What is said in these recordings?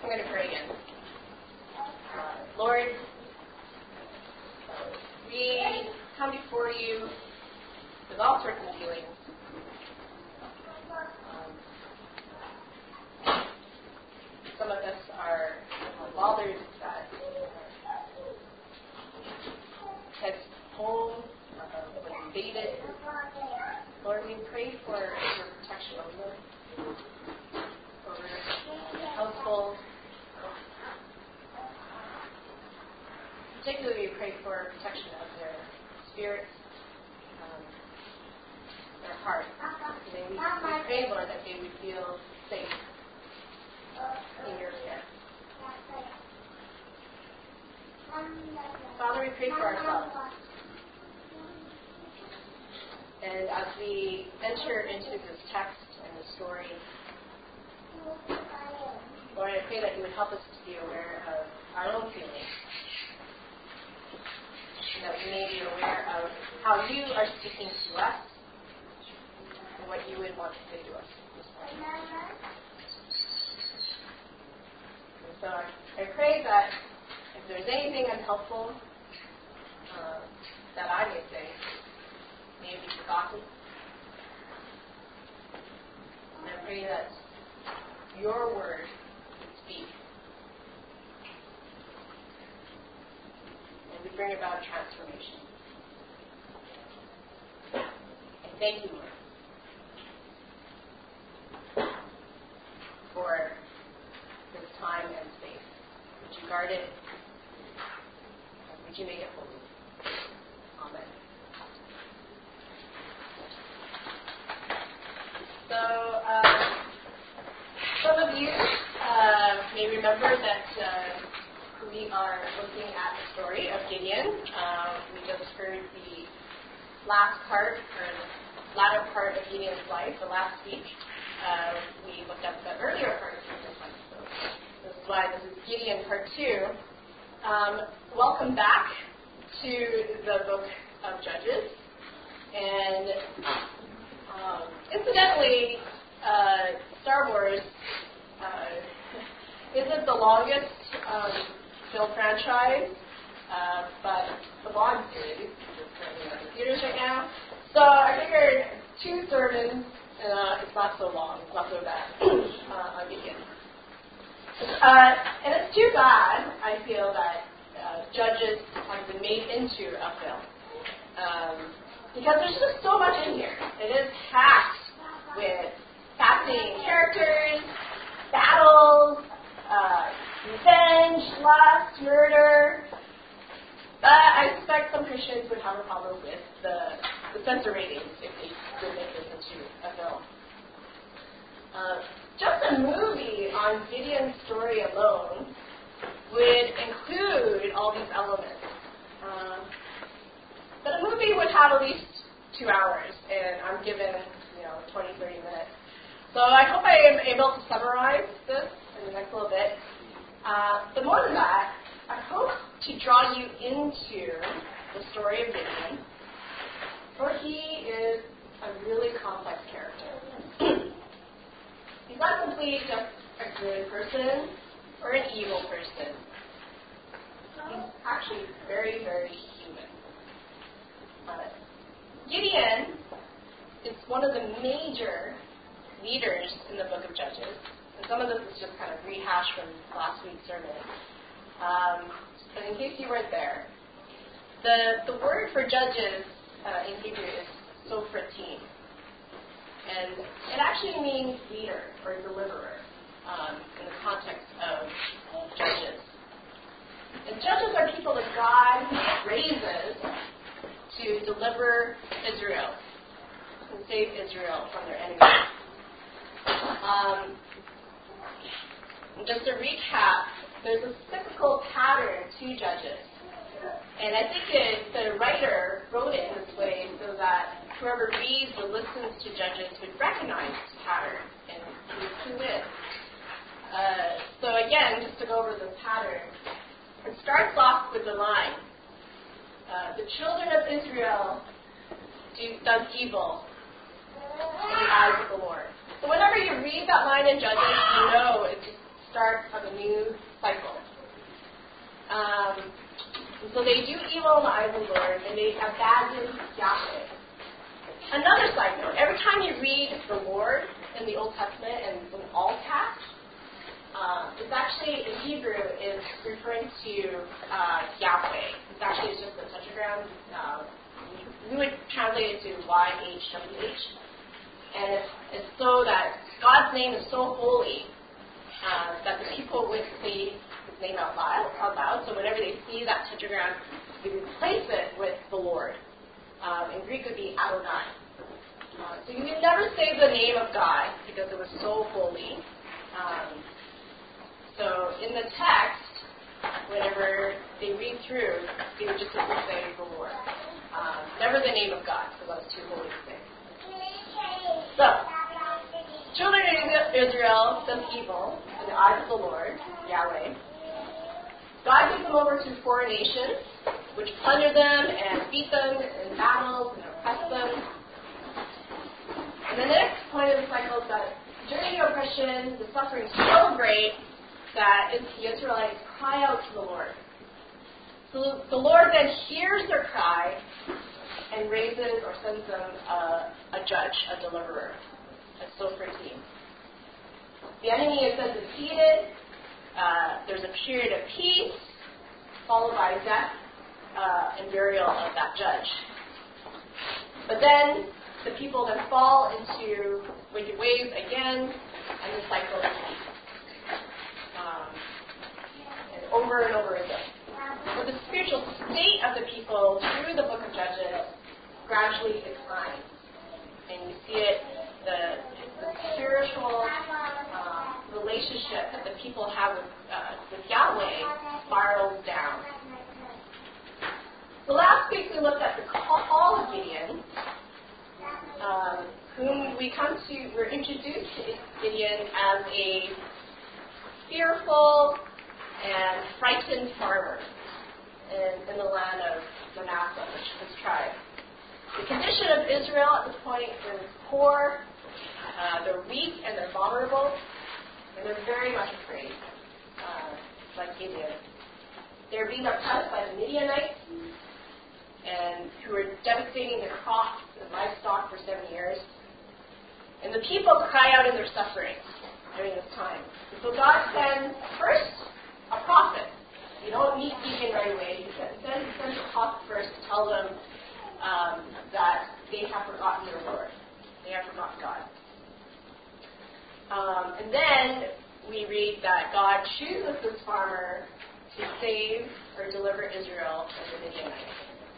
I'm going to pray again. Lord, we come before you with all sorts of feelings. Some of us are bothered that Ted's home was invaded. Lord, we pray for your protection over the household. Particularly, we pray for protection of their spirits, their heart. We pray, Lord, that they would feel safe in your care. Father, we pray for ourselves. And as we enter into this text and the story, Lord, I pray that you would help us to be aware of our own feelings. And that we may be aware of how you are speaking to us and what you would want to say to us this morning. And so I pray that if there's anything unhelpful that I may say, may it be forgotten. And I pray that your word would speak. And would bring about transformation. And thank you, Lord, for this time and space. Would you guard it? And would you make it holy? Amen. So, some of you may remember that we are looking at the story of Gideon. We just heard the last part, or the latter part of Gideon's life, the last week. We looked at the earlier part of Gideon's life. So this is why this is Gideon part 2. Welcome back to the book of Judges. And incidentally, Star Wars isn't the longest film franchise, but the Bond series is currently on the theaters right now. So I figured 2 sermons, it's not so long, it's not so bad on Gideon. And it's too bad, I feel, that Judges have been made into a film. Because there's just so much in here. It is packed with fascinating characters, battles, revenge, lust, murder. But I suspect some Christians would have a problem with the censor ratings if they did make this into a film. Just a movie on Gideon's story alone would include all these elements. But a movie would have at least 2 hours, and I'm given, 20, 30 minutes. So I hope I am able to summarize this in the next little bit. But more than that, I hope to draw you into the story of Gideon, for he is a really complex character. He's not simply just a good person or an evil person. He's actually very, very human. Gideon is one of the major leaders in the book of Judges. And some of this is just kind of rehashed from last week's sermon. But in case you weren't there, the word for judges in Hebrew is sophratim. And it actually means leader or deliverer in the context of judges. And judges are people that God raises to deliver Israel and save Israel from their enemies. Just to recap, there's a cyclical pattern to Judges. And I think the writer wrote it this way so that whoever reads or listens to Judges would recognize this pattern and would tune in. So again, just to go over this pattern, it starts off with the line, the children of Israel does evil in the eyes of the Lord. So whenever you read that line in Judges, you know it's start of a new cycle. And so they do evil in the eyes of the Lord, and they abandon Yahweh. Another side note, every time you read the Lord in the Old Testament and in all caps, it's actually, in Hebrew, is referring to Yahweh. It's actually just a tetragram. We would translate it to YHWH. And it's so that God's name is so holy that the people would say his name out loud. So whenever they see that tetragram, they replace it with the Lord. In Greek it would be Adonai. So you would never say the name of God because it was so holy. So in the text, whenever they read through, they would just simply say the Lord. Never the name of God, because that was too holy to say. So, children of Israel does evil in the eyes of the Lord, Yahweh. God gives them over to foreign nations, which plunder them and beat them in battles and oppress them. And the next point of the cycle is that during the oppression, the suffering is so great that the Israelites cry out to the Lord. So the Lord then hears their cry and raises or sends them a judge, a deliverer. That's so freaky. The enemy is then defeated. There's a period of peace, followed by death and burial of that judge. But then the people then fall into wicked ways again, and the cycle repeats. And over and over again. But the spiritual state of the people through the book of Judges gradually declines. And you see it, the spiritual relationship that the people have with Yahweh spirals down. So last week we looked at the call of Gideon, whom we're introduced to Gideon as a fearful and frightened farmer in the land of Manasseh, which is his tribe. The condition of Israel at this point is poor, they're weak and they're vulnerable, and they're very much afraid, like Gideon. They're being oppressed by the Midianites, and who are devastating their crops and livestock for 7 years. And the people cry out in their suffering during this time. And so God sends first a prophet. You don't meet Gideon right away. He sends a prophet first to tell them that they have forgotten their Lord. They have forgotten God. And then we read that God chooses this farmer to save or deliver Israel from the Midianites.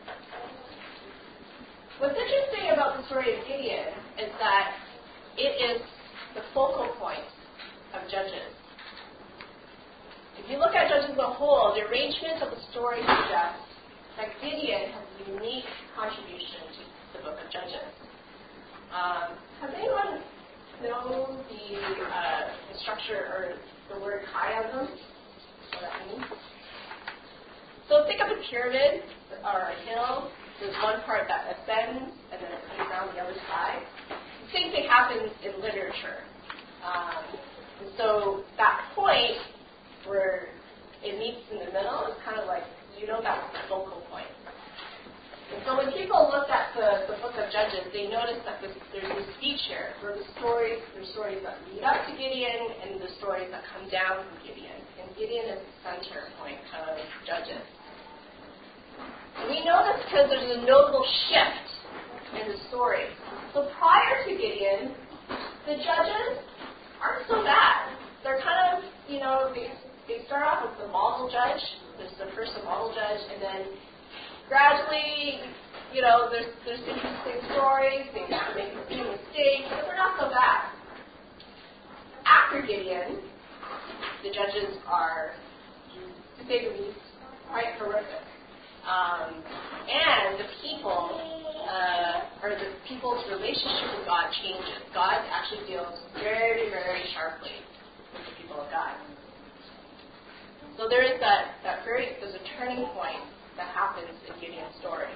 What's interesting about the story of Gideon is that it is the focal point of Judges. If you look at Judges as a whole, the arrangement of the story suggests that Gideon has a unique contribution to the book of Judges. Has anyone known the structure or the word chiasm? What that means? So think of a pyramid or a hill. There's one part that ascends and then it comes down the other side. The same thing happens in literature. And so that point where it meets in the middle is kind of like, that's the focal point. And so when people looked at the book of Judges, they noticed that there's this feature where there's stories that lead up to Gideon and the stories that come down from Gideon. And Gideon is the center point of Judges. And we know this because there's a notable shift in the story. So prior to Gideon, the judges aren't so bad. They're kind of, they start off with the model judge. There's the first model judge, and then gradually, there's interesting stories. They make a few mistakes, but they're not so bad. After Gideon, the judges are, to say the least, quite horrific. And the people, or the people's relationship with God changes. God actually deals very, very sharply with the people of God. So there is there's a turning point that happens in Gideon's story.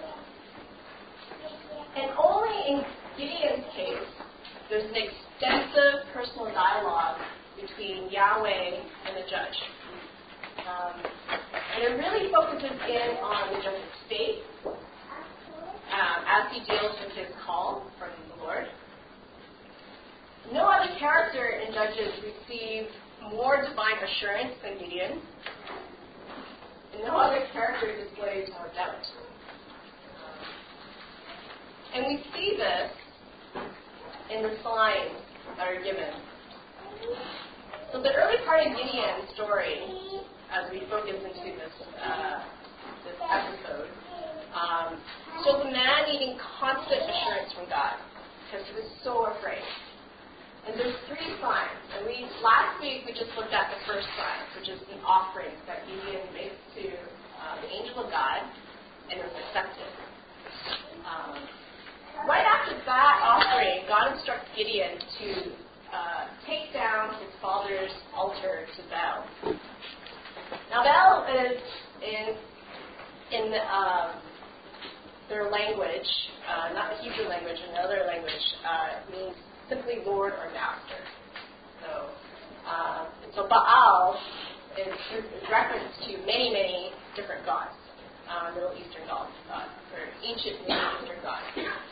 And only in Gideon's case, there's an extensive personal dialogue between Yahweh and and the judge. And it really focuses in on the judge's faith as he deals with his call from the Lord. No other character in Judges received more divine assurance than Gideon. And no other character displays more doubt. And we see this in the signs that are given. So the early part of Gideon's story, as we focus into this episode, shows a man needing constant assurance from God because he was so afraid. And there's 3 signs. And last week we just looked at the first sign, which is the offering that Gideon makes to the angel of God, and it was accepted. Right after that offering, God instructs Gideon to take down his father's altar to Baal. Now Baal is in their language, not the Hebrew language, another language, means simply Lord or Master. So Baal is reference to many, many different gods, Middle Eastern gods, or ancient Middle Eastern gods.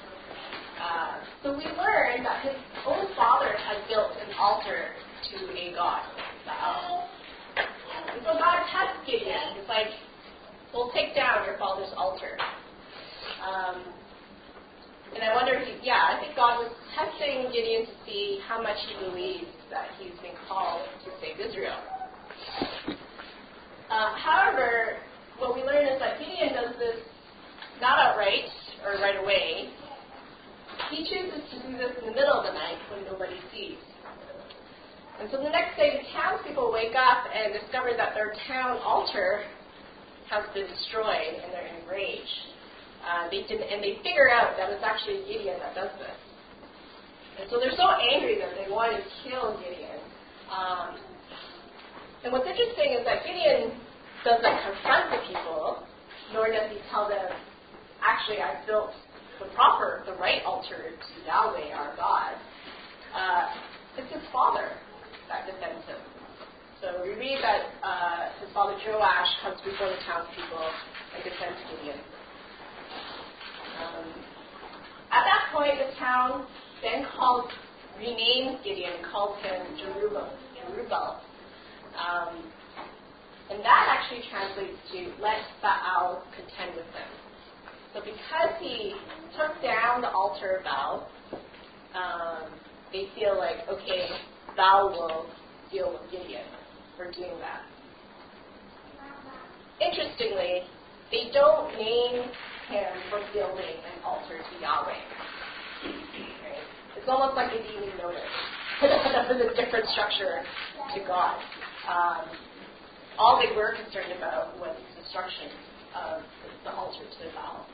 So we learn that his own father had built an altar to a god, Baal. And so God tests Gideon. It's like, we'll take down your father's altar. And I wonder I think God was testing Gideon to see how much he believes that he's been called to save Israel. However, what we learn is that Gideon does this not outright or right away. He chooses to do this in the middle of the night when nobody sees. And so the next day, the townspeople wake up and discover that their town altar has been destroyed, and they're enraged. They figure out that it's actually Gideon that does this. And so they're so angry that they want to kill Gideon. And what's interesting is that Gideon doesn't confront the people, nor does he tell them, actually, I built the right altar to Yahweh, our God. It's his father that defends him. So we read that his father Joash comes before the townspeople and defends Gideon. At that point, the town then renames Gideon and calls him Jerubbaal. And that actually translates to let Baal contend with him. So because he took down the altar of Baal, they feel like, okay, Baal will deal with Gideon for doing that. Interestingly, they don't name him for building an altar to Yahweh. Right? It's almost like they didn't even notice. That was a different structure to God. All they were concerned about was the destruction of the altar to Baal.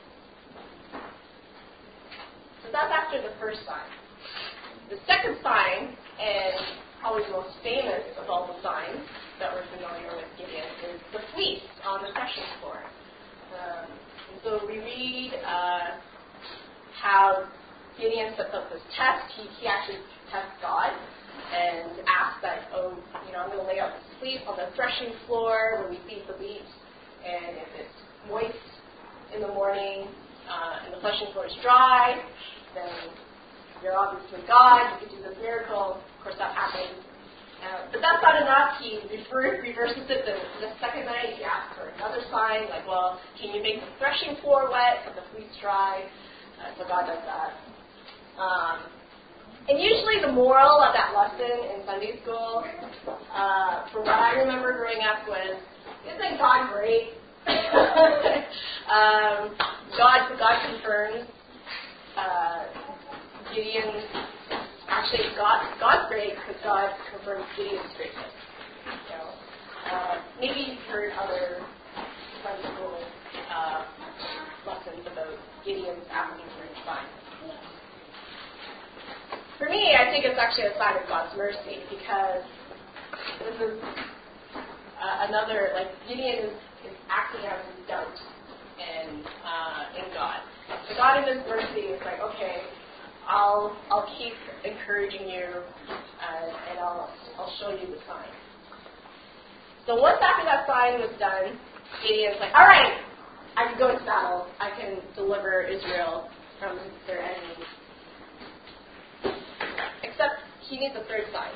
So that's after the first sign. The second sign, and probably the most famous of all the signs that we're familiar with Gideon, is the fleece on the threshing floor. And so we read how Gideon sets up this test. He actually tests God and asks that, I'm going to lay out this fleece on the threshing floor when we feed the wheat, and if it's moist in the morning and the threshing floor is dry, then you're obviously God. You can do this miracle. Of course, that happens. But that's not enough. He reverses it the second night. He asks for another sign, like, well, can you make the threshing floor wet and the fleece dry? So God does that. And usually the moral of that lesson in Sunday school, from what I remember growing up, was, isn't God great? God confirms Gideon's. Actually, God's great because God confirms Gideon's greatness. Maybe you've heard other Sunday school lessons about Gideon's asking for his sign. For me, I think it's actually a sign of God's mercy because this is another, Gideon is acting out his doubt in God. So God in his mercy is like, okay, I'll keep encouraging you and I'll show you the sign. So once after that sign was done, Gideon's like, all right, I can go into battle. I can deliver Israel from their enemies. Except he needs a third sign.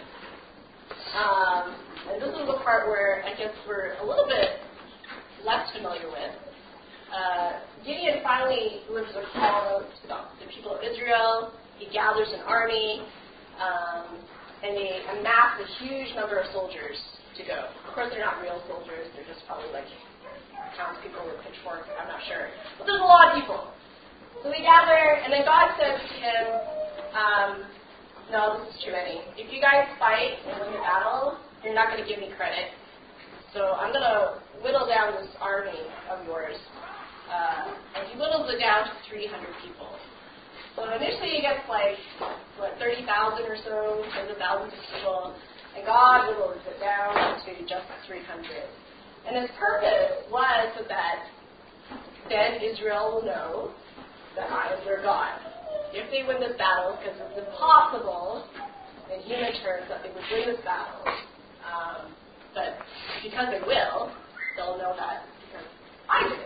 And this is the part where I guess we're a little bit less familiar with. Gideon finally delivers a call to the people of Israel. He gathers an army, and they amass a huge number of soldiers to go. Of course, they're not real soldiers. They're just probably like townspeople with pitchforks. I'm not sure. But there's a lot of people. So they gather, and then God says to him, no, this is too many. If you guys fight and win the battle, you're not going to give me credit. So I'm going to whittle down this army of yours. And he whittles it down to 300 people. So initially he gets 30,000 or so, tens of thousands of people. And God whittles it down to just 300. And his purpose was so that then Israel will know that I am their God. If they win this battle, because it's impossible in human terms that they would win this battle, but because they will, they'll know that because I did it.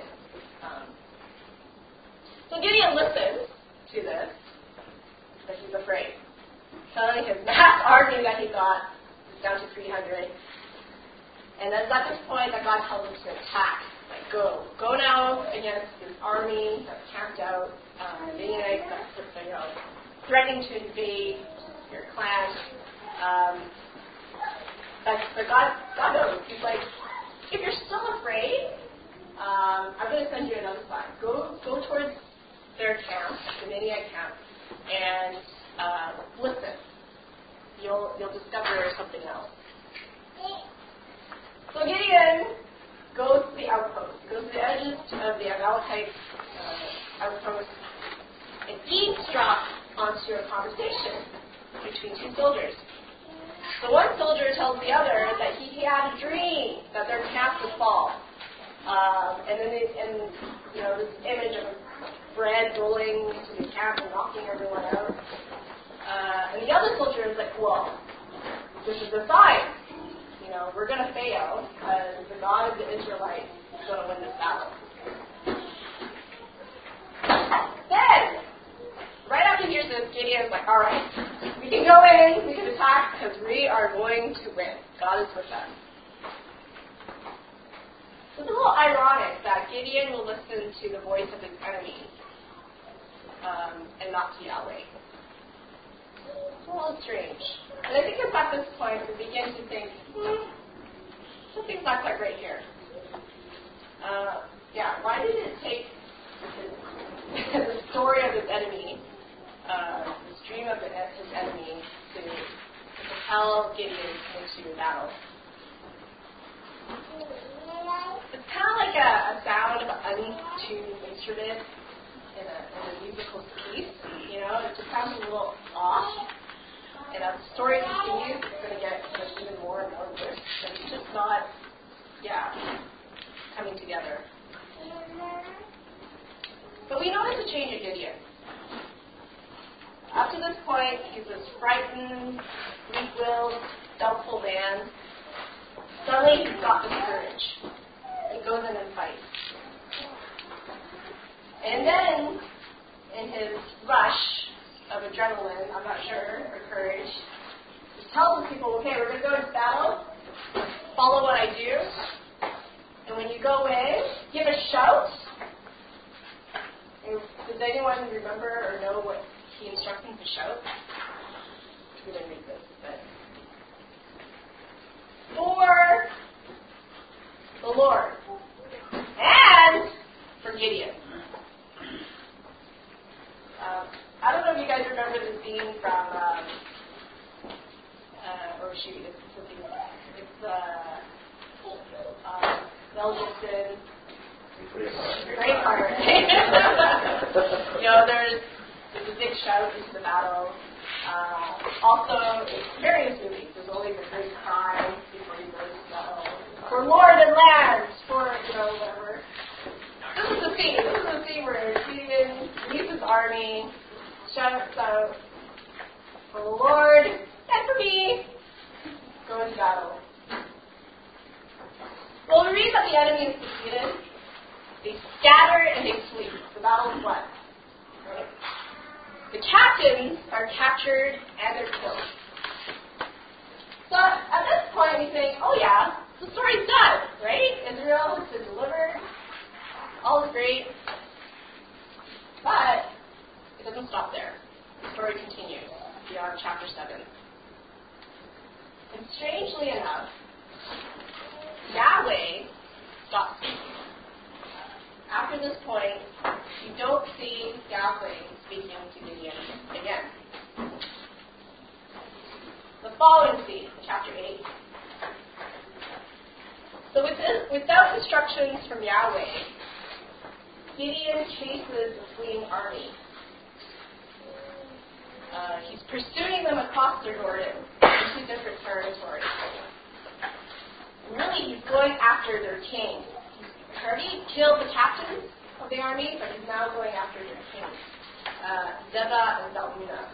So Gideon listens to this, but he's afraid. Suddenly his mass army that he got is down to 300. And then at this point that God tells him to attack. Like, go now against this army that's camped out, Midianites that's threatening to invade your clan. But God knows. He's like, if you're still afraid, I'm going to send you another sign. Go towards their camp, the Midianite camp, and listen. You'll discover something else. So Gideon goes to the outpost. He goes to the edges of the Amalekite outpost and eavesdrops onto a conversation between two soldiers. So one soldier tells the other that he had a dream that their camp would fall. And then this image of bread rolling into the camp and knocking everyone out. And the other soldier is like, well, this is the sign. We're going to fail because the God of the Israelites is going to win this battle. Then, right after he hears this, Gideon's like, all right, we can go in, we can attack because we are going to win. God is with us. So it's a little ironic that Gideon will listen to the voice of his enemies and not to Yahweh. It's a little strange. And I think it's at this point we begin to think, something's not quite right here. Why did it take the story of his enemy, this dream of his enemy, to propel Gideon into battle? It's kind of like a sound of an untuned instrument in a musical piece. It just sounds a little off. And as the story continues, it's going to get even more and more worse. And it's just not, coming together. But we notice a change in Gideon. Up to this point, he's this frightened, weak-willed, doubtful man. Suddenly, he's got the courage. He goes in and fights. And then, in his rush of adrenaline, I'm not sure, or courage, he tells the people, okay, we're going to go into battle, follow what I do, and when you go in, give a shout. And does anyone remember or know what he instructs them to shout? We didn't read this, but... For the Lord, and for Gideon. I don't know if you guys remember the scene from, Mel Gibson, Braveheart. There's a big shout into the battle. Also, in various movies, there's always a great cry before he goes to battle. For Lord and land, for, whatever. This is the scene where Gideon leads his army, shouts out, for the Lord and for me, go into battle. that the enemy is defeated, they scatter and they flee. The battle is won. Right? The captains are captured and they're killed. So at this point we think, oh yeah, the story's done, right? Israel has been delivered. All is great. But it doesn't stop there. The story continues beyond chapter 7. And strangely enough, Yahweh stops speaking. After this point, you don't see Yahweh speaking to Gideon again. The following scene, chapter 8. So without instructions from Yahweh, Gideon chases the fleeing army. He's pursuing them across the Jordan into different territories. And really, he's going after their king. He's already killed the captains of the army, but he's now going after their king, Zebah and Zalmunna.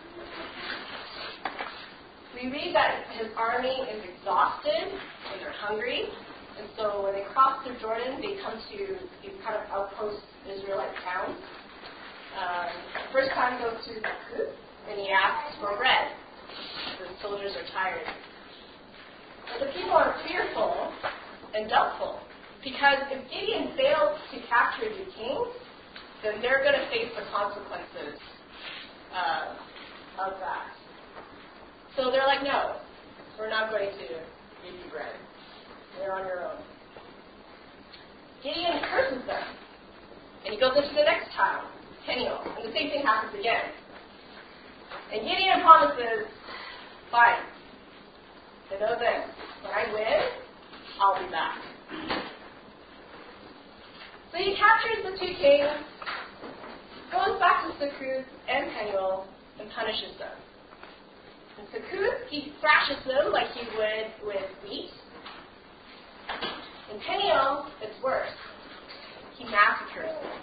We read that his army is exhausted and they're hungry. And so when they cross the Jordan, they come to these kind of outpost Israelite towns. The first time goes to Sukkot, and he asks for bread. The soldiers are tired. But the people are fearful and doubtful, because if Gideon fails to capture the king, then they're going to face the consequences of that. So they're like, no, we're not going to give you bread. You're on your own. Gideon curses them, and he goes into the next town, Peniel, and the same thing happens again. And Gideon promises, fine, you know this, when I win, I'll be back. So he captures the two kings, goes back to Sukkot and Peniel, and punishes them. In Sukkot, he thrashes them like he would with wheat. In Peniel, it's worse. He massacres them.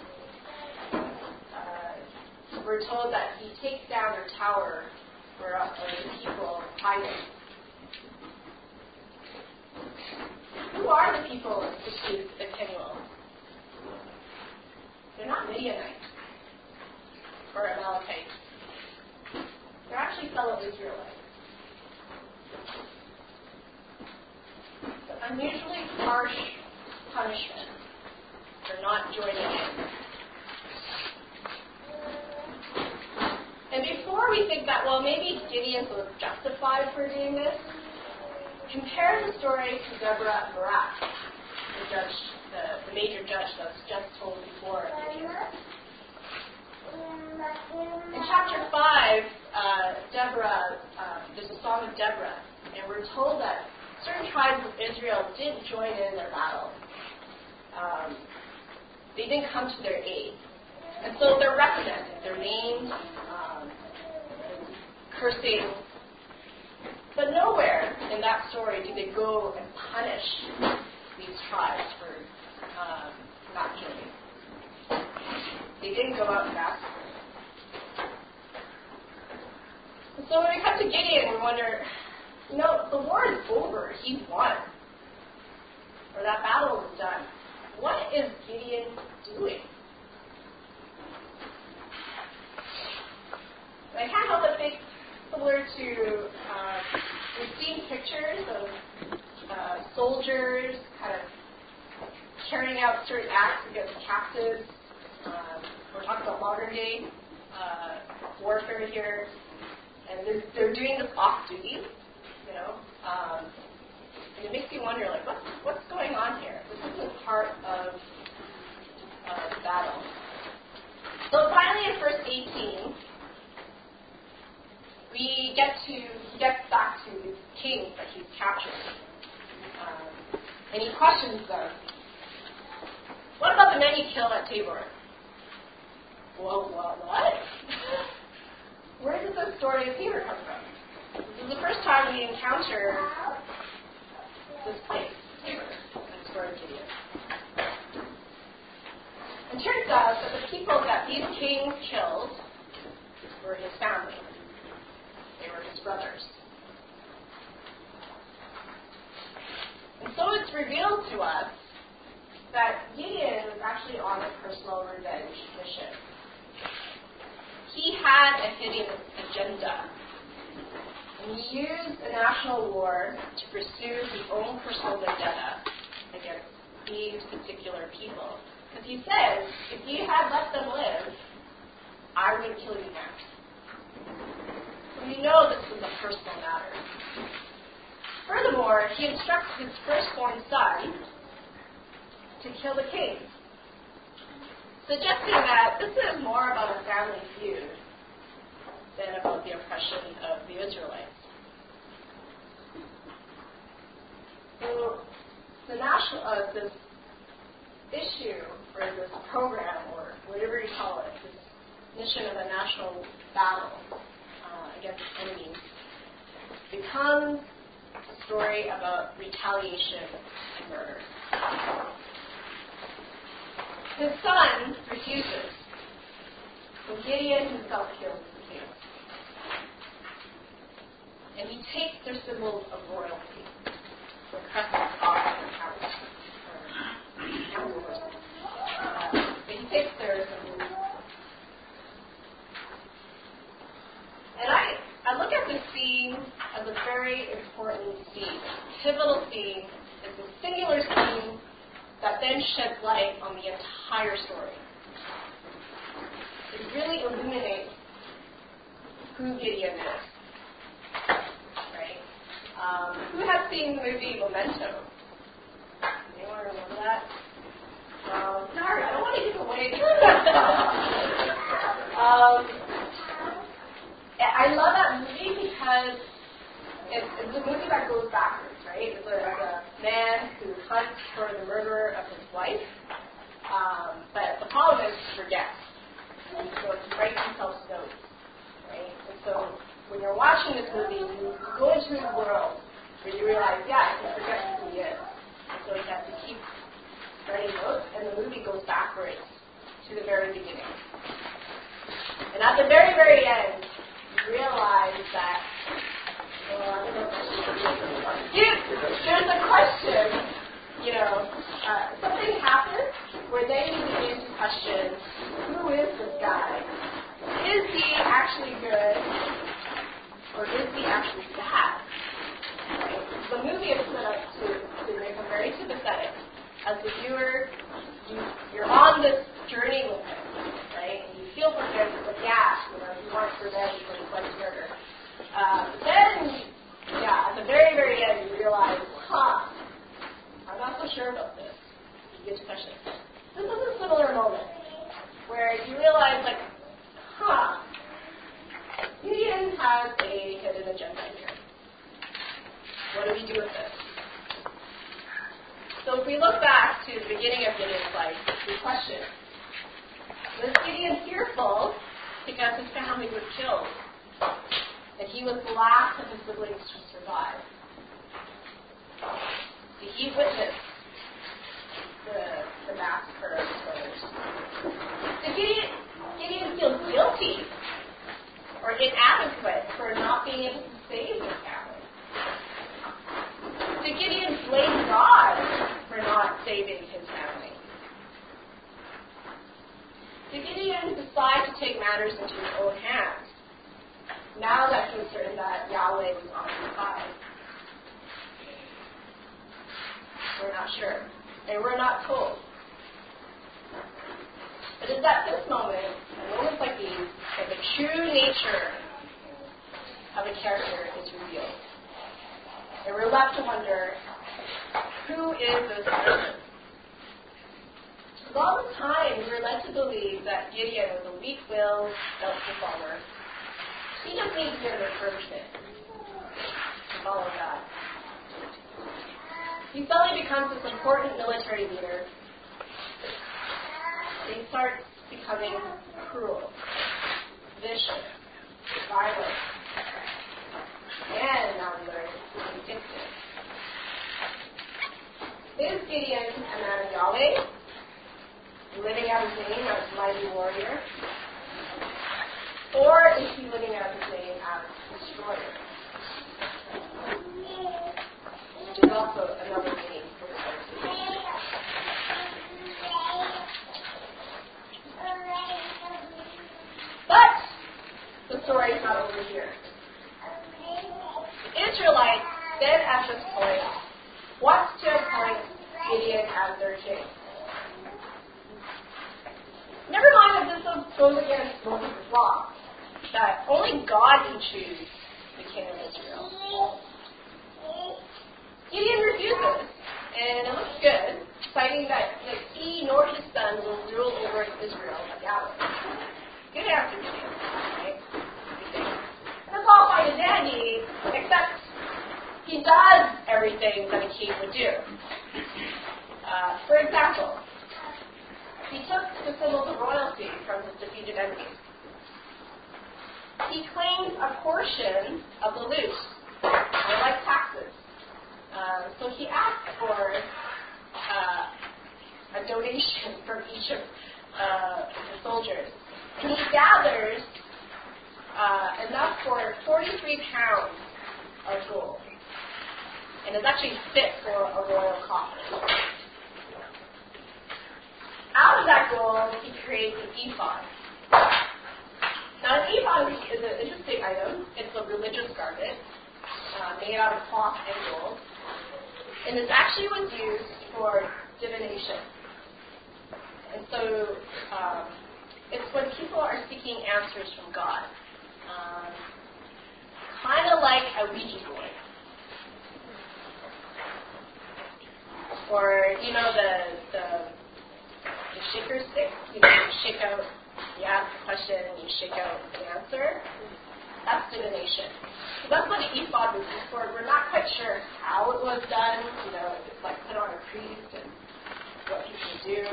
We're told that he takes down their tower where the people hiding. Who are the people accused at Peniel? They're not Midianites or Amalekites. They're actually fellow Israelites. It's unusually harsh punishment for not joining in. And before we think that, well, maybe Gideon was justified for doing this, compare the story to Deborah and Barak, the major judge that was just told before. In chapter 5, Deborah, there's a song of Deborah, and we're told that certain tribes of Israel didn't join in their battle. They didn't come to their aid. And so they're represented. They're named, cursing. But nowhere in that story do they go and punish these tribes for not joining. They didn't go out and massacre. And so when we come to Gideon, we wonder, the war is over. He won. Or that battle is done. What is Gideon doing? I can't help but think similar to, we've seen pictures of soldiers kind of carrying out certain acts against captives. We're talking about modern day warfare here. And they're doing this off duty, and it makes you wonder, like, what's going on here? This isn't part of the battle. So finally, in verse 18, he gets back to the king that he's captured. And he questions them. What about the men you killed at Tabor? Well, what? Where did the story of Tabor come from? This is the first time we encounter this place, Tabor, in the story of Gideon. It turns out that the people that these kings killed were his family. They were his brothers. And so it's revealed to us that Gideon was actually on a personal revenge mission. He had a hidden agenda. And he used a national war to pursue his own personal vendetta against these particular people. Because he says, if you had let them live, I would kill you next. So we know this was a personal matter. Furthermore, he instructs his firstborn son to kill the king, suggesting that this is more about a family feud than about the oppression of the Israelites. So this issue, or this program, or whatever you call it, this mission of a national battle against enemies, becomes a story about retaliation and murder. His son refuses, and Gideon himself kills the king. And he takes their symbols of royalty, the crescent off their house. But he takes their symbols. And I look at this scene as a very important scene, pivotal scene. It's a singular scene that then sheds light on the entire story. It really illuminates who Gideon is. Right? Who has seen the movie Memento? Anyone remember that? Sorry, I don't want to give away. I love that movie because it's a movie that goes backwards, right? It's a man who hunts for the murderer of his wife, but the problem is he forgets. And so he writes himself notes, right? And so when you're watching this movie, you go into his world where you realize, yeah, he forgets who he is. And so he has to keep writing notes, and the movie goes backwards to the very beginning. And at the very, very end, you realize that there's a question, something happens where then you begin to question, who is this guy? Is he actually good, or is he actually bad? Right? The movie is set up to make him very sympathetic. As the viewer, you're on this journey with him, right? And you feel for him, but he wants revenge for his wife's murder. Then, at the very, very end, you realize, I'm not so sure about this. You get to question. This is a similar moment where you realize, Gideon has a hidden agenda here. What do we do with this? So if we look back to the beginning of Gideon's life, we question, was Gideon fearful because his family was killed? And he was the last of his siblings to survive? Did he witness the massacre of his brothers? Did Gideon feel guilty or inadequate for not being able to save his family? Did Gideon blame God for not saving his family? Did Gideon decide to take matters into his own hands now that he was certain that Yahweh was on his side? We're not sure. And we're not told. But it's at this moment, and moments like these, that the true nature of a character is revealed. And we're left to wonder, who is this person? Because all the time, we were led to believe that Gideon was a weak-willed, self-performer. He just needs a bit of encouragement to follow God. He suddenly becomes this important military leader. He starts becoming cruel, vicious, violent, and now we learn vindictive. Is Gideon a man of Yahweh, living out his name as mighty warrior? Or is he living out his name as destroyer? Which is also another meaning for the word. here. The Israelites, then at this point, want to appoint Gideon as their king. Never mind that this goes against Moses' law, that only God can choose the king of Israel. Gideon refuses, and it looks good, citing that he nor his son will rule over Israel like Adam. Good answer, Gideon. Right? And it's all fine and dandy, except he does everything that a king would do. For example, he took the symbols of royalty from his defeated enemies. He claimed a portion of the loot, like taxes. So he asked for a donation from each of the soldiers. And he gathers enough for 43 pounds of gold. And it's actually fit for a royal coffin. Out of that gold, he creates an ephod. Now, an ephod is an interesting item. It's a religious garment made out of cloth and gold. And it actually was used for divination. And so, it's when people are seeking answers from God. Kind of like a Ouija board. Or, the shaker stick, you shake out, you ask a question and you shake out the answer. That's divination. So that's what the ephod was used for. We're not quite sure how it was done, if it's like put on a priest and what people do.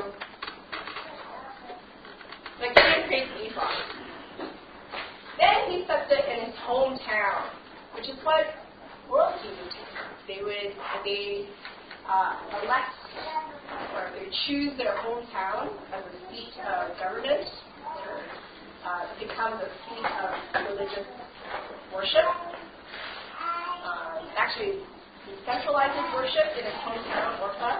Like Gideon creates an ephod. Then he sets it in his hometown, which is what royalty would do. They elect or they choose their hometown as a seat of government, or it becomes a seat of religious worship. Actually, he centralizes worship in his hometown, Orpha.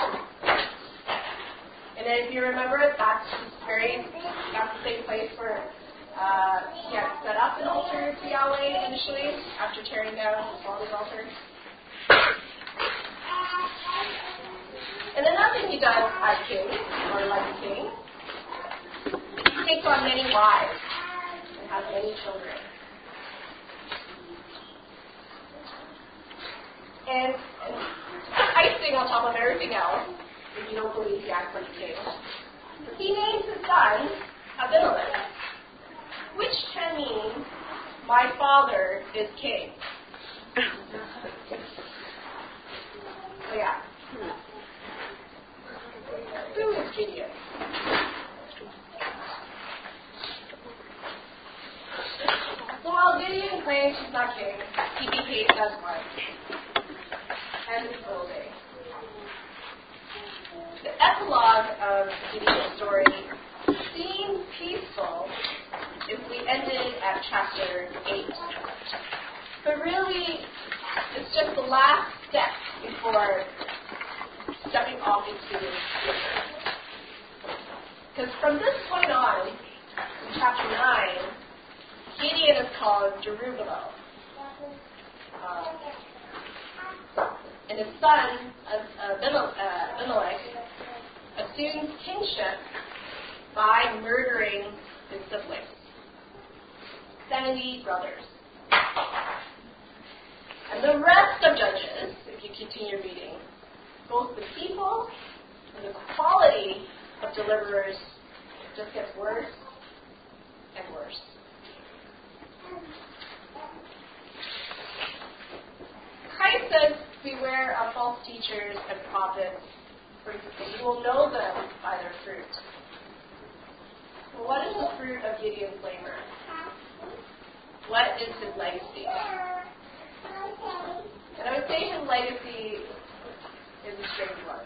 And then if you remember, that's the same place where he had set up an altar to Yahweh initially, after tearing down his father's altar. And another thing he does as king, or like a king, he takes on many wives and has many children. And icing on top of everything else, if you don't believe he acts like a king, he names his son Abimelech, which can mean, my father is king. So yeah. Who is Gideon? So while Gideon claims he's not king, he behaves as one. And his full day. The epilogue of Gideon's story seems peaceful if we ended at chapter 8. But really, it's just the last step before stepping off into the future. Because from this point on, in chapter 9, Gideon is called Jerubbaal. And his son, Abimelech, assumes kingship by murdering his siblings. 70 brothers. And the rest of Judges, if you continue reading, both the people and the quality of deliverers just gets worse and worse. Christ says, beware of false teachers and prophets, for you will know them by their fruit. Well, what is the fruit of Gideon's labor? What is his legacy? And I would say his legacy is a strange one.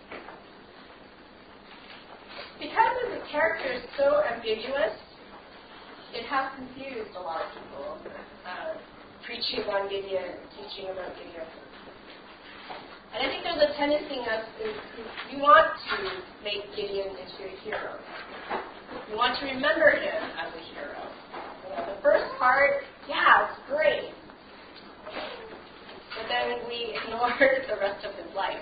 Because his character is so ambiguous, it has confused a lot of people. Preaching on Gideon, teaching about Gideon. And I think there's a tendency in us we want to make Gideon into a hero. We want to remember him as a hero. The first part yeah, it's great. But then we ignored the rest of his life.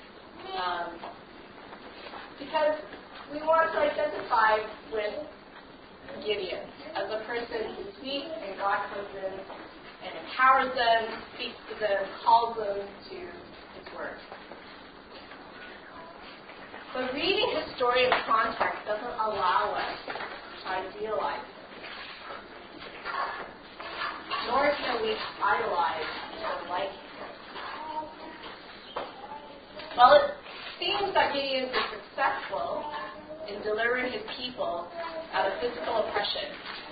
Because we want to identify with Gideon as a person who's weak, and God comes in and empowers them, speaks to them, calls them to his word. But reading his story in context doesn't allow us to idealize him. Nor can we idolize or like him. While it seems that Gideon is successful in delivering his people out of physical oppression,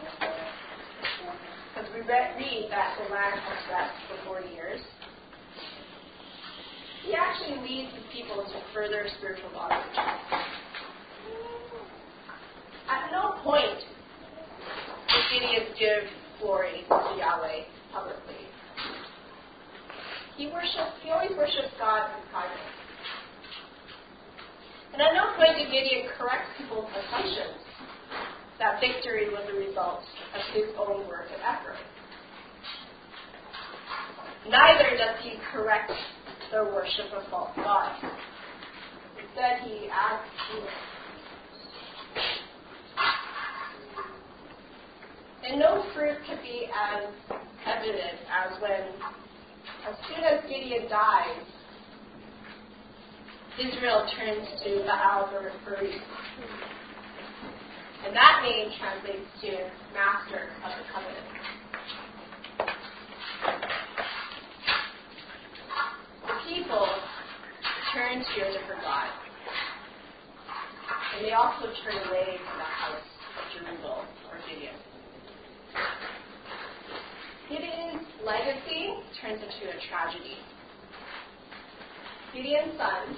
because we read that the land has rest for 40 years, he actually leads his people to further spiritual bondage. At no point did Gideon give glory to Yahweh publicly. He always worshipped God in private. And at no point did Gideon correct people's assumptions that victory was a result of his own work and effort. Neither does he correct their worship of false gods. Instead, he adds to it. And no fruit could be as evident as when, as soon as Gideon dies, Israel turns to Baal-Berith. And that name translates to Master of the Covenant. The people turn to a different God. And they also turn away from the house of Jerubbaal, or Gideon. Gideon's legacy turns into a tragedy. Gideon's son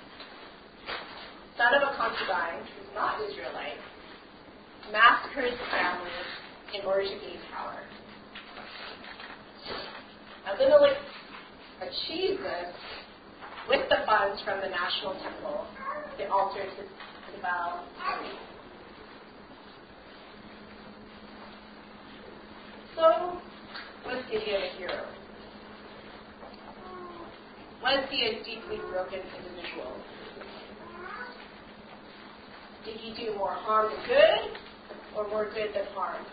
of a concubine, who's not Israelite, massacres the family in order to gain power. Abimelech achieves this with the funds from the national temple, the altar to Baal. So, was Gideon a hero? Was he a deeply broken individual? Did he do more harm than good, or more good than harm?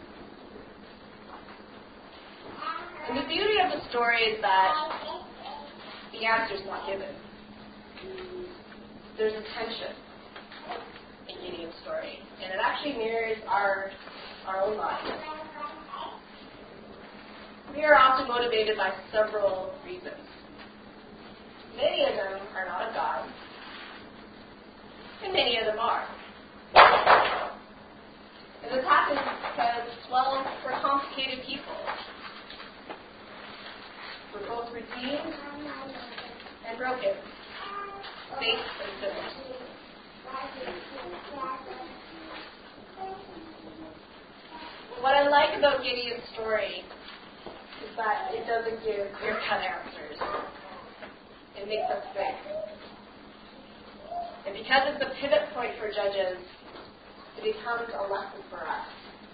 And the beauty of the story is that the answer is not given. There's a tension in Gideon's story, and it actually mirrors our own lives. We are often motivated by several reasons. Many of them are not of God, and many of them are. And this happens because, well, we're complicated people. We're both redeemed and broken, saints and sinners. What I like about Gideon's story is that it doesn't give clear-cut answers. It makes us think. And because it's a pivot point for Judges, it becomes a lesson for us.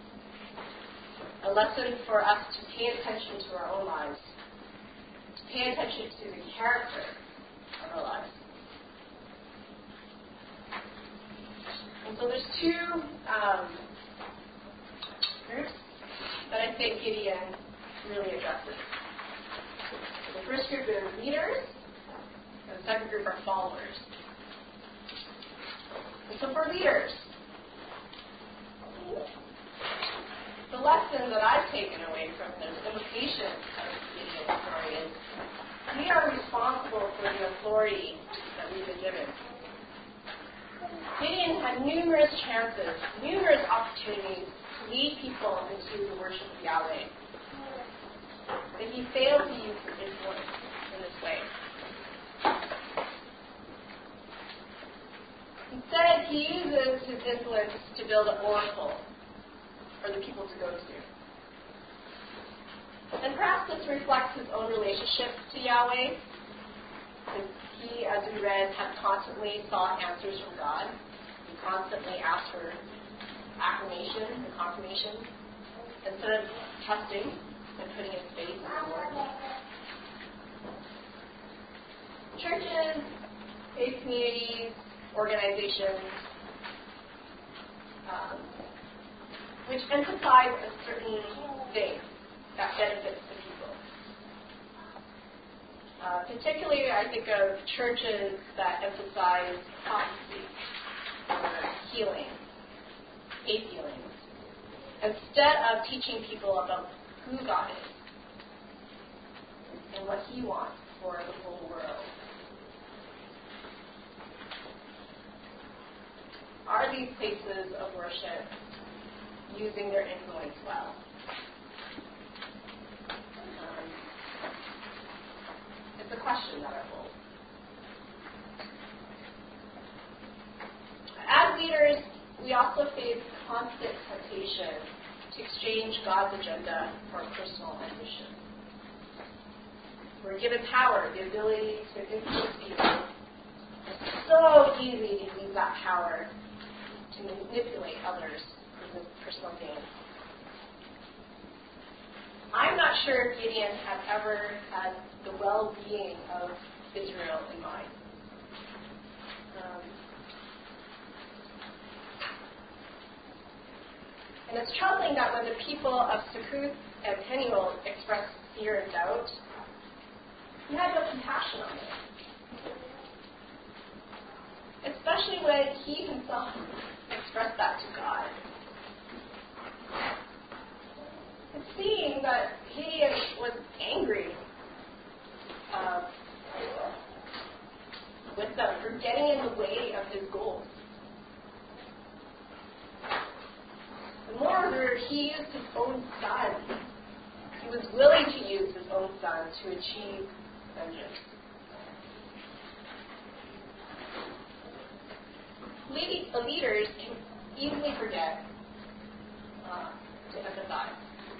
A lesson for us to pay attention to our own lives. To pay attention to the character of our lives. And so there's two groups that I think Gideon really addresses. The first group is leaders, and the second group are followers. And so for leaders, the lesson that I've taken away from this implication of Gideon's story is we are responsible for the authority that we've been given. Gideon had numerous chances, numerous opportunities to lead people into the worship of Yahweh. But he failed to use his influence in this way. Instead, he uses his influence to build an oracle for the people to go to. And perhaps this reflects his own relationship to Yahweh. Because he, as we read, had constantly sought answers from God. He constantly asked for affirmation and confirmation. instead of trusting and putting his faith in the Lord. Churches, faith communities, organizations, which emphasize a certain thing that benefits the people. Particularly, I think of churches that emphasize prophecy or healing, faith healing, instead of teaching people about who God is and what He wants for the whole world. Are these places of worship using their influence well? It's a question that I hold. As leaders, we also face constant temptation to exchange God's agenda for personal ambition. We're given power, the ability to influence people. It's so easy to use that power to manipulate others for personal gain. I'm not sure if Gideon had ever had the well-being of Israel in mind. And it's troubling that when the people of Succoth and Peniel expressed fear and doubt, he had no compassion on them. Especially when he himself expressed that to God. It seemed that Gideon was angry with them for getting in the way of his goals. And moreover, he used his own son. He was willing to use his own son to achieve vengeance. The leaders can easily forget to empathize,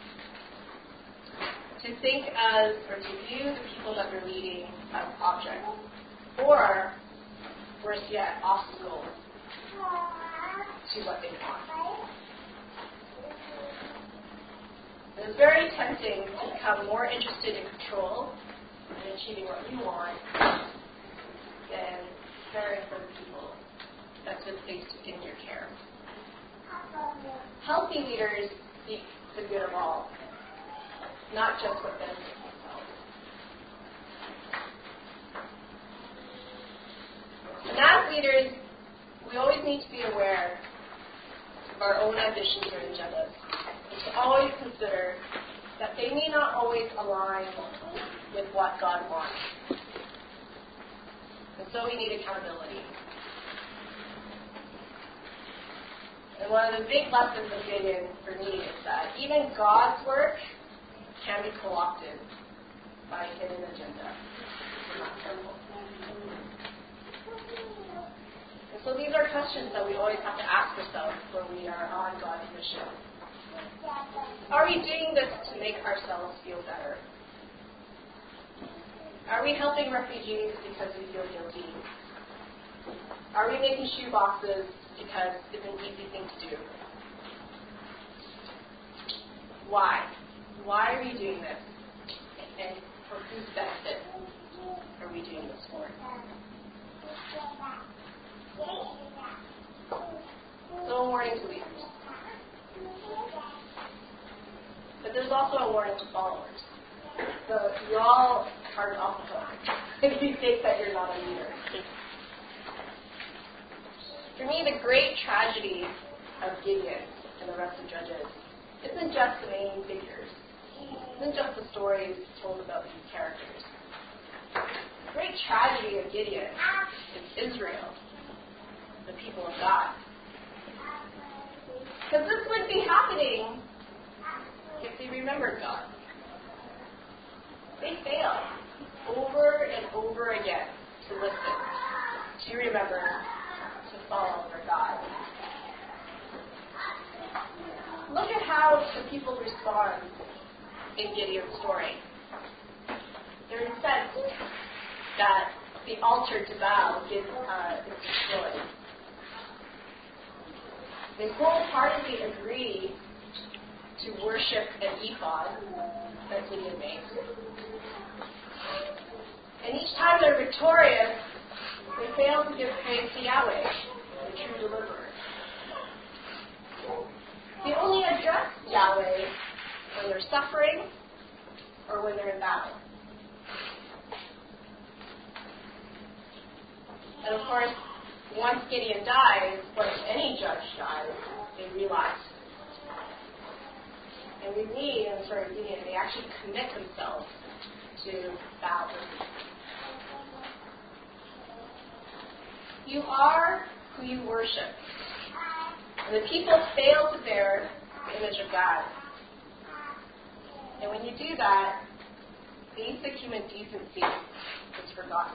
to think as, or to view the people that they're leading as objects, or, worse yet, obstacles to what they want. It is very tempting to become more interested in control and achieving what you want than caring for the people that's been placed in your care. Healthy leaders seek the good of all, not just what benefits themselves. And as leaders, we always need to be aware of our own ambitions or agendas, and to always consider that they may not always align with what God wants. And so we need accountability. And one of the big lessons of Gideon for me is that even God's work can be co-opted by a hidden agenda. And so these are questions that we always have to ask ourselves when we are on God's mission. Are we doing this to make ourselves feel better? Are we helping refugees because we feel guilty? Are we making shoe boxes because it's an easy thing to do? Why? Why are we doing this? And for whose benefit are we doing this for? So a warning to leaders. But there's also a warning to followers. So you all are off the hook if you think that you're not a leader. For me, the great tragedy of Gideon and the rest of Judges isn't just the main figures. It isn't just the stories told about these characters. The great tragedy of Gideon is Israel, the people of God. Because this wouldn't be happening if they remembered God. They fail over and over again to listen, to remember, follow for God. Look at how the people respond in Gideon's story. They're incensed that the altar to Baal is destroyed. They wholeheartedly agree to worship an ephod that Gideon made. And each time they're victorious, they fail to give praise to Yahweh, the true deliverer. They only address Yahweh when they're suffering or when they're in battle. And of course, once Gideon dies, once any judge dies, they realize. And we read in the story of Gideon, they actually commit themselves to battle. You are who you worship. And the people fail to bear the image of God. And when you do that, basic human decency is forgotten.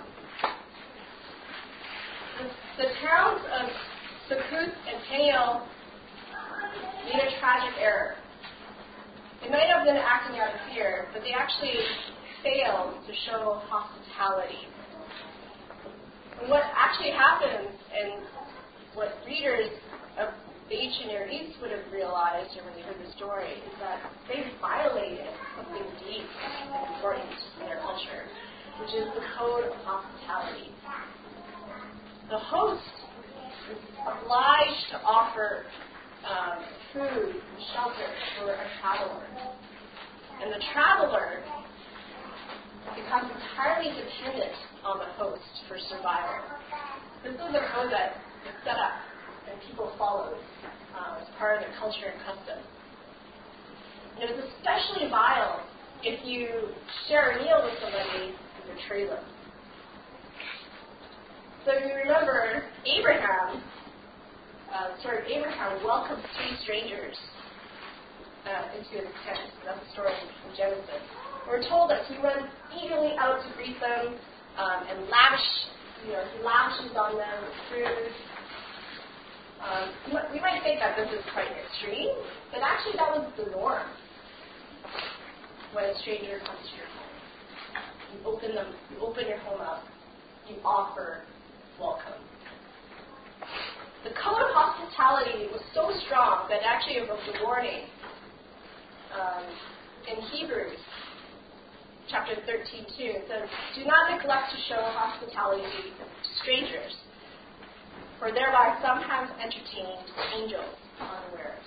The towns of Succoth and Peniel made a tragic error. They might have been acting out of fear, but they actually failed to show hospitality. And what actually happens, and what readers of the ancient Near East would have realized when they heard the story, is that they violated something deep and important in their culture, which is the code of hospitality. The host is obliged to offer food and shelter for a traveler. And the traveler becomes entirely dependent on the host for survival. This is a code that is set up and people follow as part of their culture and custom. And it was especially vile if you share a meal with somebody and betray them. So if you remember, Abraham welcomed 3 strangers into his tent. That's the story in Genesis. We're told that he runs eagerly out to greet them and he lavishes on them with food. We might think that this is quite extreme, but actually that was the norm when a stranger comes to your home. You open your home up, you offer welcome. The code of hospitality was so strong that it actually evoked a warning. In Hebrews chapter 13:2, it says, "Do not neglect to show hospitality to strangers, for thereby some have entertained angels unawares."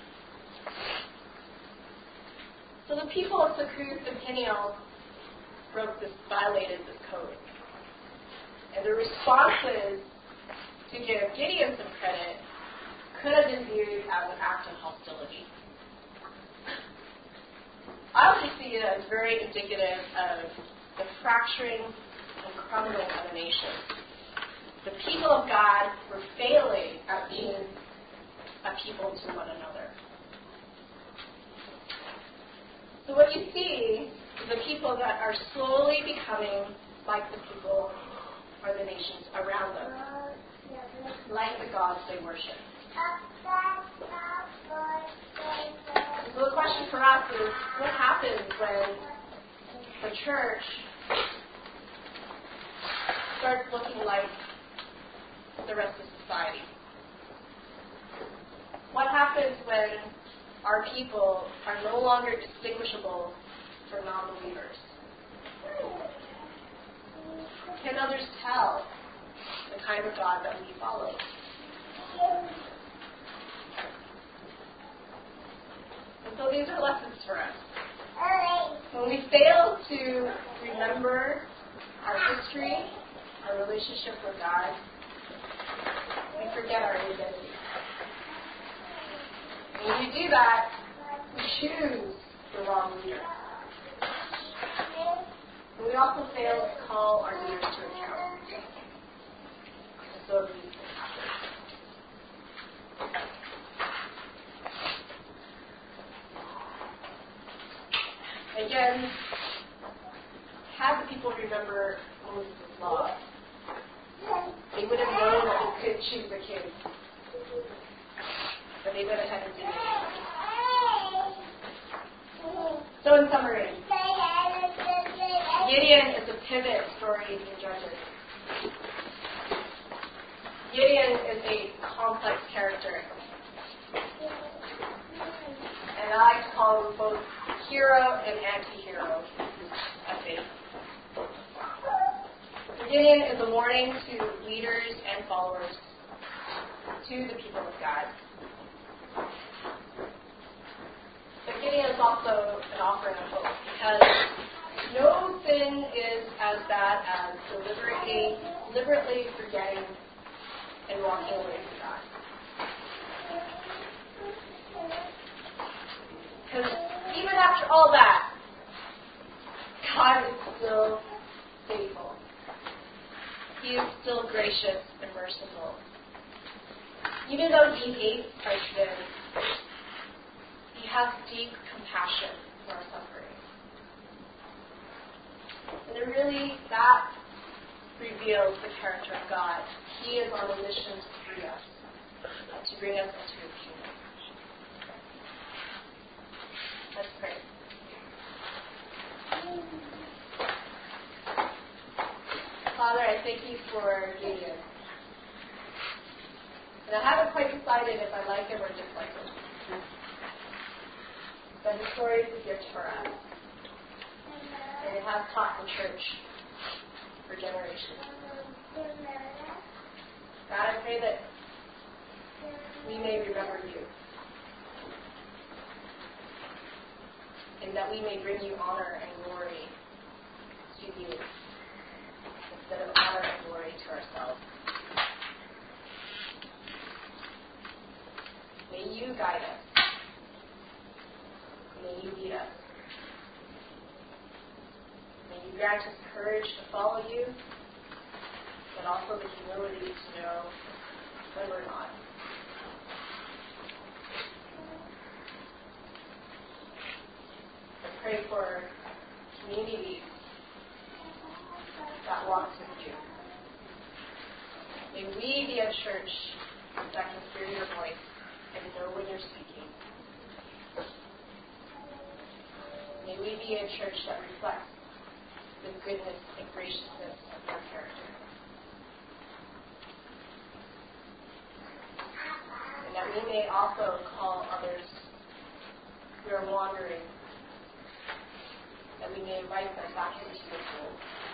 So the people of Succoth and Peniel violated this code. And the responses to give Gideon some credit could have been viewed as an act of hostility. I also see it as very indicative of the fracturing and crumbling of a nation. The people of God were failing at being a people to one another. So what you see is the people that are slowly becoming like the people or the nations around them, like the gods they worship. So the question for us is, what happens when the church starts looking like the rest of society? What happens when our people are no longer distinguishable from non-believers? Can others tell the kind of God that we follow? And so these are lessons for us. When we fail to remember our history, our relationship with God, we forget our identity. When we do that, we choose the wrong leader. And we also fail to call our leaders to account. And so these things happen. Again, have the people remember Moses' law. They would have known that they could choose a king. But they went ahead and did it. So in summary, Gideon is a pivot story in Judges. Gideon is a complex character. And I like to call them both hero and anti-hero of faith. Gideon is a warning to leaders and followers, to the people of God. But Gideon is also an offering of hope, because no sin is as bad as deliberately forgetting and walking away from God. Because even after all that, God is still faithful. He is still gracious and merciful. Even though he hates our sin, he has deep compassion for our suffering. And that reveals the character of God. He is on a mission to free us, to bring us into his kingdom. Let's pray. Father, I thank you for Gideon. And I haven't quite decided if I like him or dislike him. But his story is a gift for us. And it has taught the church for generations. God, I pray that we may remember you. And that we may bring you honor and glory to you, instead of honor and glory to ourselves. May you guide us. May you lead us. May you grant us courage to follow you, but also the humility to know when we're not. I pray for communities that walks with you. May we be a church that can hear your voice and know when you're speaking. May we be a church that reflects the goodness and graciousness of your character. And that we may also call others who are wandering, that we may invite them back into the fold.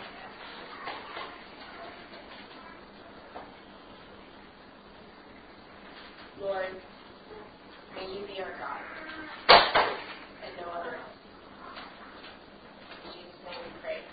Lord, may you be our God and no other else. In Jesus' name we pray.